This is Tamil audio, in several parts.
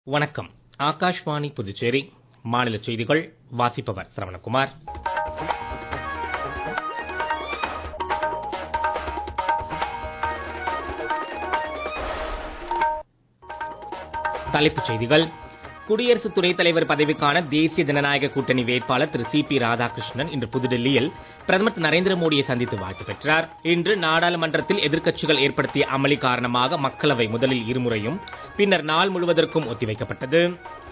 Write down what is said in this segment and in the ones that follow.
வணக்கம். ஆகாஷ்வாணி புதுச்சேரி மாநில செய்திகள் வாசிப்பவர் சரவணகுமார். தலைப்புச் செய்திகள். குடியரசு துணைத் தலைவர் பதவிக்கான தேசிய ஜனநாயக கூட்டணி வேட்பாளர் திரு சி.பி. ராதாகிருஷ்ணன் இன்று புதுடெல்லியில் பிரதமர் திரு நரேந்திர மோடியை சந்தித்து வாழ்த்து பெற்றார். இன்று நாடாளுமன்றத்தில் எதிர்க்கட்சிகள் ஏற்படுத்திய அமளி காரணமாக மக்களவை முதலில் இருமுறையும் பின்னர் நாள் முழுவதற்கும் ஒத்திவைக்கப்பட்டது.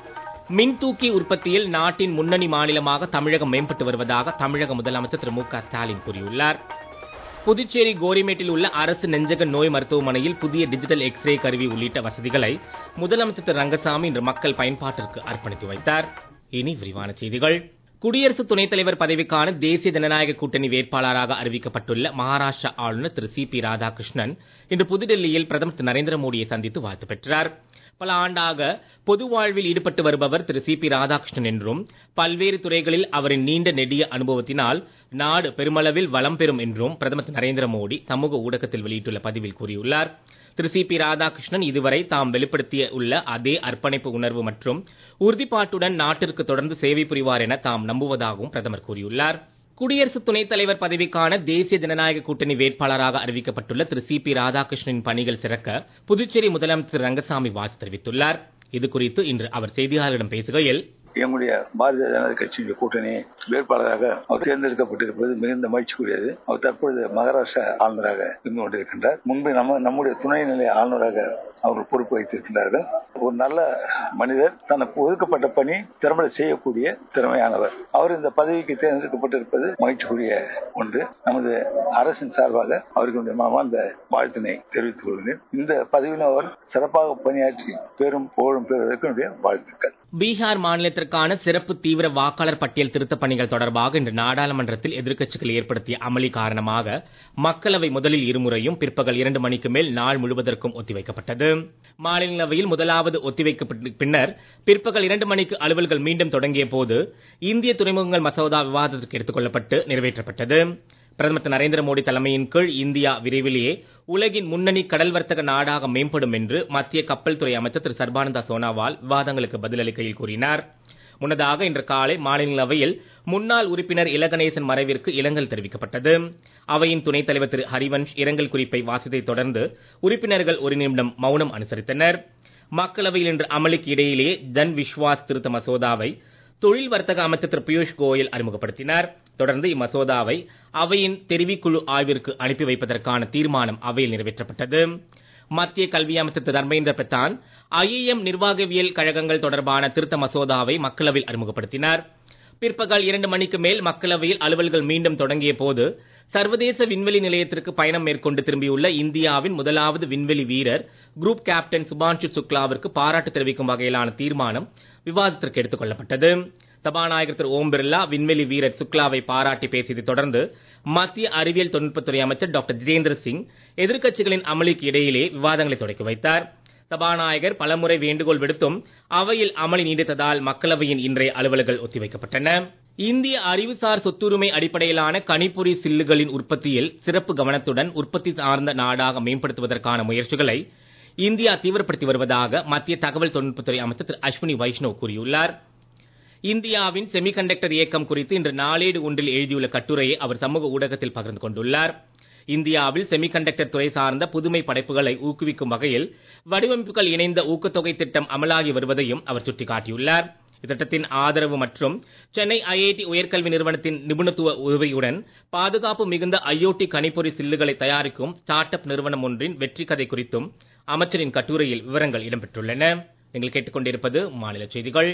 மின்தூக்கி உற்பத்தியில் நாட்டின் முன்னணி மாநிலமாக தமிழகம் மேம்பட்டு வருவதாக தமிழக முதலமைச்சர் திரு மு.க. ஸ்டாலின் கூறியுள்ளார். புதுச்சேரி கோரிமேட்டில் உள்ள அரசு நெஞ்சக நோய் மருத்துவமனையில் புதிய டிஜிட்டல் எக்ஸ்ரே கருவி உள்ளிட்ட வசதிகளை முதலமைச்சர் திரு ரங்கசாமி இன்று மக்கள் பயன்பாட்டிற்கு அர்ப்பணித்து வைத்தார். இனி விரிவான செய்திகள். குடியரசு துணைத் தலைவர் பதவிக்கான தேசிய ஜனநாயக கூட்டணி வேட்பாளராக அறிவிக்கப்பட்டுள்ள மகாராஷ்டிரா ஆளுநர் திரு சி.பி. ராதாகிருஷ்ணன் இன்று புதுடெல்லியில் பிரதமர் திரு நரேந்திர மோடியை சந்தித்து வாழ்த்து பெற்றார். பல ஆண்டாக பொது வாழ்வில் ஈடுபட்டு வருபவர் திரு சி.பி. ராதாகிருஷ்ணன் என்றும் பல்வேறு துறைகளில் அவரின் நீண்ட நெடிய அனுபவத்தினால் நாடு பெருமளவில் வளம் பெறும் என்றும் பிரதமர் திரு நரேந்திர மோடி சமூக ஊடகத்தில் வெளியிட்டுள்ள பதிவில் கூறியுள்ளார். திரு சி.பி. ராதாகிருஷ்ணன் இதுவரை தாம் வெளிப்படுத்திய உள்ள அதே அர்ப்பணிப்பு உணர்வு மற்றும் உறுதிப்பாட்டுடன் நாட்டிற்கு தொடர்ந்து சேவை புரிவார் என தாம் நம்புவதாகவும் பிரதமர் கூறியுள்ளார். குடியரசு துணைத் தலைவர் பதவிக்கான தேசிய ஜனநாயக கூட்டணி வேட்பாளராக அறிவிக்கப்பட்டுள்ள திரு சி.பி. ராதாகிருஷ்ணனின் பணிகள் சிறக்க புதுச்சேரி முதலமைச்சர் திரு ரங்கசாமி வாழ்த்து தெரிவித்துள்ளார். இதுகுறித்து இன்று அவர் செய்தியாளர்களிடம் பேசுகையில், எங்களுடைய பாரதிய ஜனதா கட்சியின் கூட்டணி வேட்பாளராக அவர் தேர்ந்தெடுக்கப்பட்டிருப்பது மிகுந்த மகிழ்ச்சிக்குரியது. அவர் தற்பொழுது மகாராஷ்டிரா ஆளுநராக இருந்து கொண்டிருக்கின்றார். முன்பு நம்முடைய துணைநிலை ஆளுநராக அவர்கள் பொறுப்பு வைத்திருக்கின்றார்கள். ஒரு நல்ல மனிதர், தனக்கு ஒதுக்கப்பட்ட பணி திறம்பட செய்யக்கூடிய திறமையானவர். அவர் இந்த பதவிக்கு தேர்ந்தெடுக்கப்பட்டிருப்பது மகிழ்ச்சிக்குரிய ஒன்று. நமது அரசின் சார்பாக அவருக்கு மனமார்ந்த வாழ்த்தினை தெரிவித்துக் கொள்கிறேன். இந்த பதவியில் அவர் சிறப்பாக பணியாற்றி பெரும் புகழும் பெறுவதற்கு என்னுடைய வாழ்த்துக்கள். பீகார் மாநிலத்திற்கான சிறப்பு தீவிர வாக்காளர் பட்டியல் திருத்தப் பணிகள் தொடர்பாக இன்று நாடாளுமன்றத்தில் எதிர்க்கட்சிகள் ஏற்படுத்திய அமளி காரணமாக மக்களவை முதலில் இருமுறையும் பிற்பகல் 2 மணிக்கு மேல் நாள் முழுவதற்கும் ஒத்திவைக்கப்பட்டது. மாநிலங்களவையில் முதலாவது ஒத்திவைக்கப்பட்ட பின்னர் பிற்பகல் 2 மணிக்கு அலுவல்கள் மீண்டும் தொடங்கிய போது இந்திய துறைமுகங்கள் மசோதா விவாதத்திற்கு எடுத்துக் கொள்ளப்பட்டு நிறைவேற்றப்பட்டது. பிரதமர் திரு நரேந்திர மோடி தலைமையின் கீழ் இந்தியா விரைவிலேயே உலகின் முன்னணி கடல் வர்த்தக நாடாக மேம்படும் என்று மத்திய கப்பல் துறை அமைச்சர் திரு சர்பானந்தா சோனாவால் விவாதங்களுக்கு பதிலளிக்கையில் கூறினார். முன்னதாக இன்று காலை மாநிலங்களவையில் முன்னாள் உறுப்பினர் இலகணேசன் மறைவிற்கு இரங்கல் தெரிவிக்கப்பட்டது. அவையின் துணைத் தலைவர் திரு ஹரிவன்ஷ் இரங்கல் குறிப்பை வாசித்ததை தொடர்ந்து உறுப்பினர்கள் ஒரு நிமிடம் மௌனம் அனுசரித்தனர். மக்களவையில் இன்று அமளிக்கு இடையிலேயே ஜன் விஸ்வாஸ் திருத்த மசோதாவை தொழில் வர்த்தக அமைச்சர் திரு பியூஷ் கோயல் அறிமுகப்படுத்தினார். தொடர்ந்து இம்மசோதாவை அவையின் தெரிவிக்குழு ஆய்விற்கு அனுப்பி வைப்பதற்கான தீர்மானம் அவையில் நிறைவேற்றப்பட்டது. மத்திய கல்வி அமைச்சர் திரு தர்மேந்திர பிரதான் ஐஏஎம் நிர்வாகவியல் கழகங்கள் தொடர்பான திருத்த மசோதாவை மக்களவையில் அறிமுகப்படுத்தினார். பிற்பகல் 2 மணிக்கு மேல் மக்களவையில் அலுவல்கள் மீண்டும் தொடங்கிய போது சர்வதேச விண்வெளி நிலையத்திற்கு பயணம் மேற்கொண்டு திரும்பியுள்ள இந்தியாவின் முதலாவது விண்வெளி வீரர் குரூப் கேப்டன் சுபான்ஷு சுக்லாவிற்கு பாராட்டு தெரிவிக்கும் வகையிலான தீர்மானம் விவாதத்திற்கு எடுத்துக் கொள்ளப்பட்டது. சபாநாயகர் திரு ஓம் பிர்லா விண்வெளி வீரர் சுக்லாவை பாராட்டி பேசியதை தொடர்ந்து மத்திய அறிவியல் தொழில்நுட்பத்துறை அமைச்சர் டாக்டர் ஜிதேந்திர சிங் எதிர்க்கட்சிகளின் அமளிக்கு இடையிலே விவாதங்களை தொடக்கி வைத்தார். சபாநாயகர் பலமுறை வேண்டுகோள் விடுத்தும் அவையில் அமளி நீடித்ததால் மக்களவையின் இன்றைய அலுவல்கள் ஒத்திவைக்கப்பட்டன. இந்திய அறிவுசார் சொத்துரிமை அடிப்படையிலான கணிப்பொறி சில்லுகளின் உற்பத்தியில் சிறப்பு கவனத்துடன் உற்பத்தி சார்ந்த நாடாக மேம்படுத்துவதற்கான முயற்சிகளை இந்தியா தீவிரப்படுத்தி வருவதாக மத்திய தகவல் தொழில்நுட்பத்துறை அமைச்சர் திரு அஸ்வினி வைஷ்ணவ் கூறியுள்ளார். இந்தியாவின் செமிகண்டக்டர் இயக்கம் குறித்து இன்று நாளேடு ஒன்றில் எழுதியுள்ள கட்டுரையை அவர் சமூக ஊடகத்தில் பகிர்ந்து கொண்டுள்ளார். இந்தியாவில் செமிகண்டக்டர் துறை சார்ந்த புதுமை படைப்புகளை ஊக்குவிக்கும் வகையில் வடிவமைப்புகள் இணைந்த ஊக்கத்தொகை திட்டம் அமலாகி வருவதையும் அவர் சுட்டிக்காட்டியுள்ளார். இத்திட்டத்தின் ஆதரவு மற்றும் சென்னை ஐஐடி உயர்கல்வி நிறுவனத்தின் நிபுணத்துவ உதவியுடன் பாதுகாப்பு மிகுந்த IoT கணிப்பொறி சில்லுகளை தயாரிக்கும் ஸ்டார்ட் அப் நிறுவனம் ஒன்றின் வெற்றி கதை குறித்தும் அமைச்சரின் கட்டுரையில் விவரங்கள் இடம்பெற்றுள்ளன. நீங்கள் கேட்டுக்கொண்டிருப்பது மாநில செய்திகள்.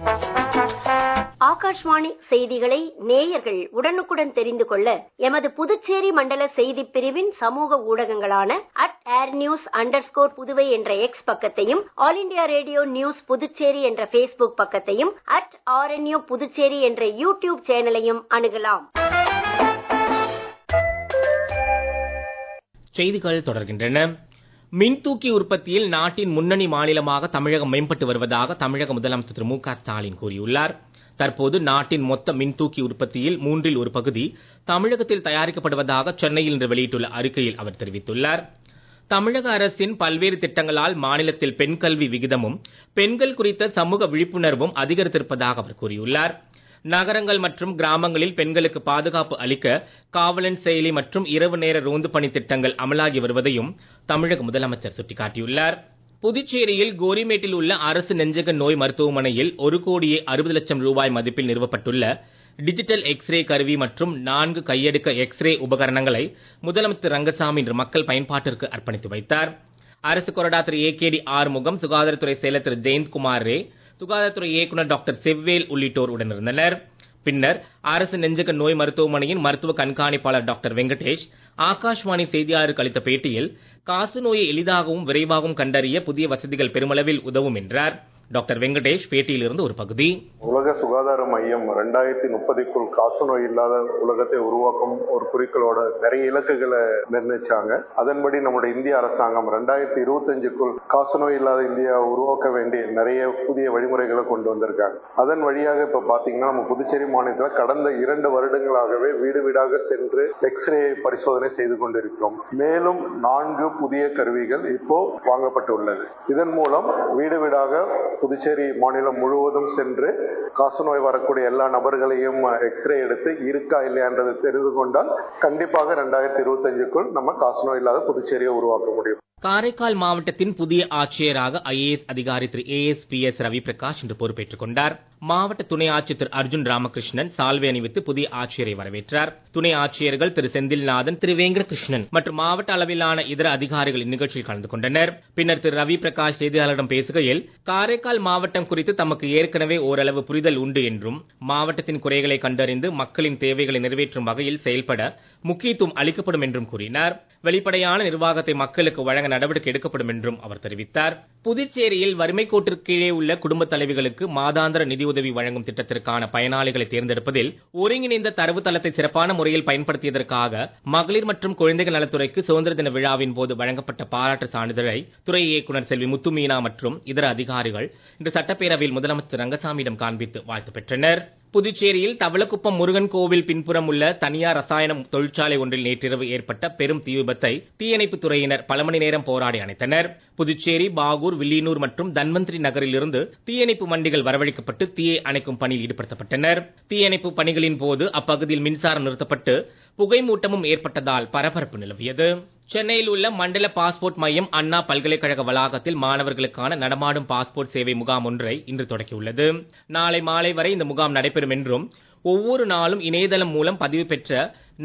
ஆகாஷ்வாணி செய்திகளை நேயர்கள் உடனுக்குடன் தெரிந்து கொள்ள எமது புதுச்சேரி மண்டல செய்திப் பிரிவின் சமூக ஊடகங்களான @airnews_புதுவை என்ற எக்ஸ் பக்கத்தையும், All India Radio News Puducherry என்ற Facebook பக்கத்தையும், @RNU புதுச்சேரி என்ற யூடியூப் சேனலையும் அணுகலாம். செய்திகள் தொடர்கின்றன. மின்தூக்கி உற்பத்தியில் நாட்டின் முன்னணி மாநிலமாக தமிழகம் மேம்பட்டு வருவதாக தமிழக முதலமைச்சர் திரு மு.க. ஸ்டாலின் கூறியுள்ளார். தற்போது நாட்டின் மொத்த மின்தூக்கி உற்பத்தியில் 1/3 பகுதி தமிழகத்தில் தயாரிக்கப்படுவதாக சென்னையில் இன்று வெளியிட்டுள்ள அறிக்கையில் அவர் தெரிவித்துள்ளார். தமிழக அரசின் பல்வேறு திட்டங்களால் மாநிலத்தில் பெண் கல்வி விகிதமும் பெண்கள் குறித்த சமூக விழிப்புணர்வும் அதிகரித்திருப்பதாக அவர் கூறியுள்ளார். நகரங்கள் மற்றும் கிராமங்களில் பெண்களுக்கு பாதுகாப்பு அளிக்க காவலன் செயலி மற்றும் இரவு நேர ரோந்து பணி திட்டங்கள் அமலாகி வருவதையும் தமிழக முதலமைச்சர் சுட்டிக்காட்டியுள்ளார். புதுச்சேரியில் கோரிமேட்டில் உள்ள அரசு நெஞ்சக நோய் மருத்துவமனையில் 1,60,00,000 ரூபாய் மதிப்பில் நிறுவப்பட்டுள்ள டிஜிட்டல் எக்ஸ்ரே கருவி மற்றும் 4 கையெடுக்க எக்ஸ்ரே உபகரணங்களை முதலமைச்சர் ரங்கசாமி இன்று மக்கள் பயன்பாட்டிற்கு அர்ப்பணித்து வைத்தார். அரசு கொறடா திரு ஏகேடி ஆறுமுகம், சுகாதாரத்துறை செயலர் திரு ஜெயந்த்குமார் ரே, சுகாதாரத்துறை இயக்குநர் டாக்டர் செவ்வேல் உள்ளிட்டோர் உடனிருந்தனர். பின்னர் அரசு நெஞ்சக நோய் மருத்துவமனையின் மருத்துவ கண்காணிப்பாளர் டாக்டர் வெங்கடேஷ் ஆகாஷ்வாணி செய்தியாளருக்கு அளித்த பேட்டியில் காசநோயை எளிதாகவும் விரைவாகவும் கண்டறிய புதிய வசதிகள் பெருமளவில் உதவும் என்றார். டாக்டர் வெங்கடேஷ் பேட்டியிலிருந்து ஒரு பகுதி. உலக சுகாதார மையம் 2030க்குள் காசநோய் இல்லாத உலகத்தை உருவாக்கும் ஒரு குறிக்கோளோட நிறைய இலக்குகளை நிர்ணயிச்சாங்க. அதன்படி நம்முடைய இந்திய அரசாங்கம் 2025க்குள் காசநோய் இல்லாத இந்தியா உருவாக்க வேண்டிய நிறைய புதிய வழிமுறைகளை கொண்டு வந்திருக்காங்க. அதன் வழியாக இப்ப பாத்தீங்கன்னா நம்ம புதுச்சேரி மாநிலத்தில் கடந்த 2 வருடங்களாகவே வீடு வீடாக சென்று எக்ஸ்ரே பரிசோதனை செய்து கொண்டிருக்கிறோம். மேலும் 4 புதிய கருவிகள் இப்போ வாங்கப்பட்டுள்ளது. இதன் மூலம் வீடு வீடாக புதுச்சேரி மாநிலம் முழுவதும் சென்று காசநோய் வரக்கூடிய எல்லா நபர்களையும் எக்ஸ்ரே எடுத்து இருக்கா இல்லையான்றது தெரிந்து கொண்டால் கண்டிப்பாக 2025க்குள் நம்ம காசநோய் இல்லாத புதுச்சேரியை உருவாக்க முடியும். காரைக்கால் மாவட்டத்தின் புதிய ஆட்சியராக ஐஏஎஸ் அதிகாரி திரு ASPS ரவி பிரகாஷ் இன்று பொறுப்பேற்றுக் கொண்டார். மாவட்ட துணை ஆட்சியர் திரு அர்ஜுன் ராமகிருஷ்ணன் சால்வை அணிவித்து புதிய ஆட்சியரை வரவேற்றார். துணை ஆட்சியர்கள் திரு செந்தில்நாதன், திரு வெங்கடகிருஷ்ணன் மற்றும் மாவட்ட அளவிலான இதர அதிகாரிகள் இந்நிகழ்ச்சியில் கலந்து கொண்டனர். பின்னர் திரு ரவி பிரகாஷ் செய்தியாளர்களிடம் பேசுகையில் காரைக்கால் மாவட்டம் குறித்து தமக்கு ஏற்கனவே ஓரளவு புரிதல் உண்டு என்றும் மாவட்டத்தின் குறைகளை கண்டறிந்து மக்களின் தேவைகளை நிறைவேற்றும் வகையில் செயல்பட முக்கியத்துவம் அளிக்கப்படும் என்றும் கூறினார். வெளிப்படையான நிர்வாகத்தை மக்களுக்கு வழங்க நடவடிக்கை எடுக்கப்படும் என்றும் அவர் தெரிவித்தார். புதுச்சேரியில் வறுமை கோட்டிற்கு கீழே உள்ள குடும்ப தலைவிகளுக்கு மாதாந்திர நிதியுதவி வழங்கும் திட்டத்திற்கான பயனாளிகளை தேர்ந்தெடுப்பதில் ஒருங்கிணைந்த தரவுத்தளத்தை சிறப்பான முறையில் பயன்படுத்தியதற்காக மகளிர் மற்றும் குழந்தைகள் நலத்துறைக்கு சுதந்திர தின விழாவின் போது வழங்கப்பட்ட பாராட்டு சான்றிதழை துறை இயக்குநர் செல்வி முத்துமீனா மற்றும் இதர அதிகாரிகள் இன்று சட்டப்பேரவையில் முதலமைச்சர் ரங்கசாமியிடம் காண்பித்து வாழ்த்து பெற்றனர். புதுச்சேரியில் தவளக்குப்பம் முருகன் கோவில் பின்புறம் உள்ள தனியார் ரசாயன தொழிற்சாலை ஒன்றில் நேற்றிரவு ஏற்பட்ட பெரும் தீ விபத்தை தீயணைப்புத் துறையினர் பல மணி நேரம் போராடி அணைத்தனர். புதுச்சேரி, பாகூர், வில்லியனூர் மற்றும் தன்வந்திரி நகரில் இருந்து தீயணைப்பு வண்டிகள் வரவழைக்கப்பட்டு தீயை அணைக்கும் பணியில் ஈடுபடுத்தப்பட்டனர். தீயணைப்பு பணிகளின் போது அப்பகுதியில் மின்சாரம் நிறுத்தப்பட்டு புகை மூட்டமும் ஏற்பட்டதால் பரபரப்பு நிலவியது. சென்னையில் உள்ள மண்டல பாஸ்போர்ட் மையம் அண்ணா பல்கலைக்கழக வளாகத்தில் மாணவர்களுக்கான நடமாடும் பாஸ்போர்ட் சேவை முகாம் ஒன்றை இன்று தொடங்கியுள்ளது. நாளை மாலை வரை இந்த முகாம் நடைபெறும் என்றும் ஒவ்வொரு நாளும் இணையதளம் மூலம் பதிவு பெற்ற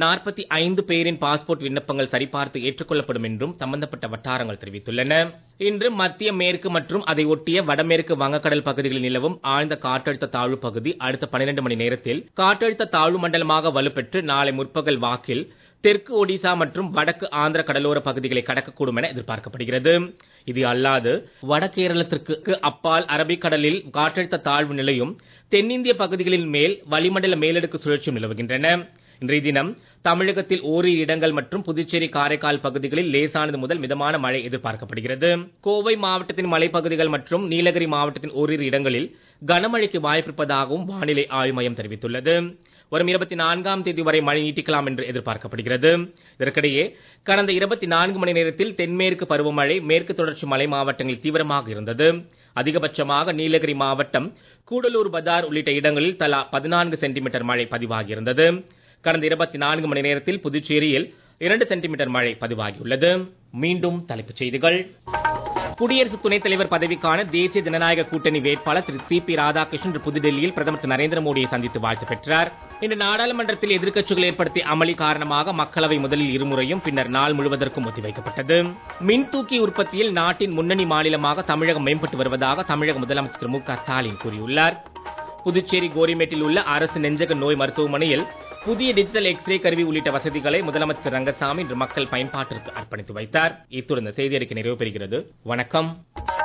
45 பேரின் பாஸ்போர்ட் விண்ணப்பங்கள் சரிபார்த்து ஏற்றுக்கொள்ளப்படும் என்றும் சம்பந்தப்பட்ட வட்டாரங்கள் தெரிவித்துள்ளன. இன்று மத்திய மேற்கு மற்றும் அதை ஒட்டிய வடமேற்கு வங்கக்கடல் பகுதிகளில் நிலவும் ஆழ்ந்த காற்றழுத்த தாழ்வு பகுதி அடுத்த 12 மணி நேரத்தில் காற்றழுத்த தாழ்வு மண்டலமாக வலுப்பெற்று நாளை முற்பகல் வாக்கில் தெற்கு ஒடிசா மற்றும் வடக்கு ஆந்திர கடலோர பகுதிகளை கடக்கக்கூடும் என எதிர்பார்க்கப்படுகிறது. இது அல்லாது வடகேரளத்திற்கு அப்பால் அரபிக்கடலில் காற்றழுத்த தாழ்வு நிலையும் தென்னிந்திய பகுதிகளின் மேல் வளிமண்டல மேலடுக்கு சுழற்சியும் நிலவுகின்றன. இன்றைய தினம் தமிழகத்தில் ஓரிரு இடங்கள் மற்றும் புதுச்சேரி, காரைக்கால் பகுதிகளில் லேசானது முதல் மிதமான மழை எதிர்பார்க்கப்படுகிறது. கோவை மாவட்டத்தின் மலைப்பகுதிகள் மற்றும் நீலகிரி மாவட்டத்தின் ஓரிரு இடங்களில் கனமழைக்கு வாய்ப்பிருப்பதாகவும் வானிலை ஆய்வு மையம் தெரிவித்துள்ளது. வரும் 24ஆம் தேதி வரை மழை நீட்டிக்கலாம் என்று எதிர்பார்க்கப்படுகிறது. இதற்கிடையே கடந்த 24 மணி நேரத்தில் தென்மேற்கு பருவமழை மேற்கு தொடர்ச்சி மலை மாவட்டங்களில் தீவிரமாக இருந்தது. அதிகபட்சமாக நீலகிரி மாவட்டம், கூடலூர், பதார் உள்ளிட்ட இடங்களில் தலா 14 சென்டிமீட்டர் மழை பதிவாகியிருந்தது. கடந்த 24 மணி நேரத்தில் புதுச்சேரியில் 2 சென்டிமீட்டர் மழை பதிவாகியுள்ளது. மீண்டும் தலைப்புச் செய்திகள். குடியரசு துணைத் தலைவர் பதவிக்கான தேசிய ஜனநாயக கூட்டணி வேட்பாளர் திரு CP ராதாகிருஷ்ணன் இன்று புதுடெல்லியில் பிரதமர் திரு நரேந்திர மோடியை சந்தித்து வாழ்த்து பெற்றார். இன்று நாடாளுமன்றத்தில் எதிர்க்கட்சிகள் ஏற்படுத்திய அமளி காரணமாக மக்களவை முதலில் இருமுறையும் பின்னர் நாள் முழுவதற்கும் ஒத்திவைக்கப்பட்டது. மின்தூக்கி உற்பத்தியில் நாட்டின் முன்னணி மாநிலமாக தமிழகம் மேம்பட்டு வருவதாக தமிழக முதலமைச்சர் திரு MK ஸ்டாலின் கூறியுள்ளார். புதுச்சேரி கோரிமேட்டில் உள்ள அரசு நெஞ்சக நோய் மருத்துவமனையில் புதிய டிஜிட்டல் எக்ஸ்ரே கருவி உள்ளிட்ட வசதிகளை முதலமைச்சர் ரங்கசாமி இன்று மக்கள் பயன்பாட்டிற்கு அர்ப்பணித்து வைத்தார். இத்துடன் இந்த செய்தி அறிக்கை நிறைவு பெறுகிறது. வணக்கம்.